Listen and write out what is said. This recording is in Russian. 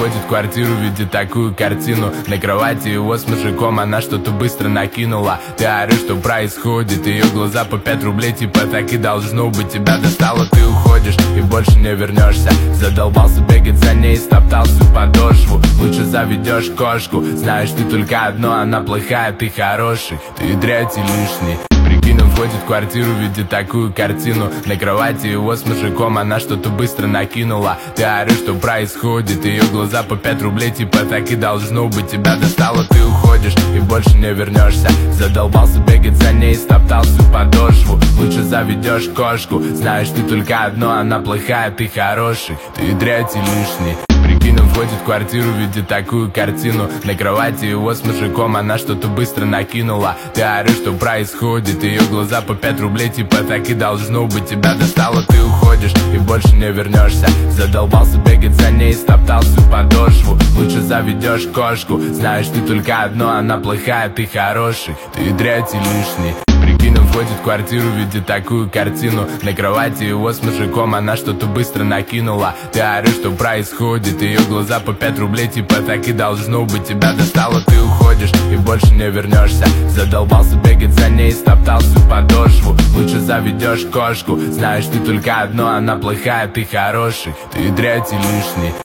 входит в квартиру, видит такую картину. На кровати его с мужиком она что-то быстро накинула. Ты орешь, что происходит, ее глаза по 5 рублей, типа так и должно быть. Тебя достало, ты уходишь и больше не вернешься. Задолбался бегать за ней, стоптал всю подошву. Лучше заведешь кошку, знаешь ты только одно, она плохая, ты хороший. Ты дрянь и лишний. Прикинь, он входит в квартиру, видит такую картину. На кровати его с мужиком она что-то быстро накинула. Ты орешь, что происходит, ее глаза по 5 рублей, типа так и должно быть. Тебя достало, ты уходишь и больше не вернешься. Задолбался бегать за ней, стоптал всю подошву. Лучше заведешь кошку, знаешь ты только одно, она плохая, ты хороший. Ты дрянь и лишний. Прикинь, он входит в квартиру, видит такую картину. На кровати его с мужиком она что-то быстро накинула. Ты орешь, что происходит, ее глаза по 5 рублей, типа так и должно быть. Тебя достало, ты уходишь и больше не вернешься. Задолбался бегать за ней, стоптал всю подошву. Лучше заведешь кошку, знаешь ты только одно, она плохая, ты хороший. Ты дрянь и лишний. Прикинь, он входит в квартиру, видит такую картину. На кровати его с мужиком она что-то быстро накинула. Ты орешь, что происходит, ее глаза по 5 рублей, типа так и должно быть. Тебя достало, ты уходишь и больше не вернешься. Задолбался бегать за ней, стоптал всю подошву. Лучше заведешь кошку, знаешь ты только одно, она плохая, ты хороший. Ты дрянь и лишний.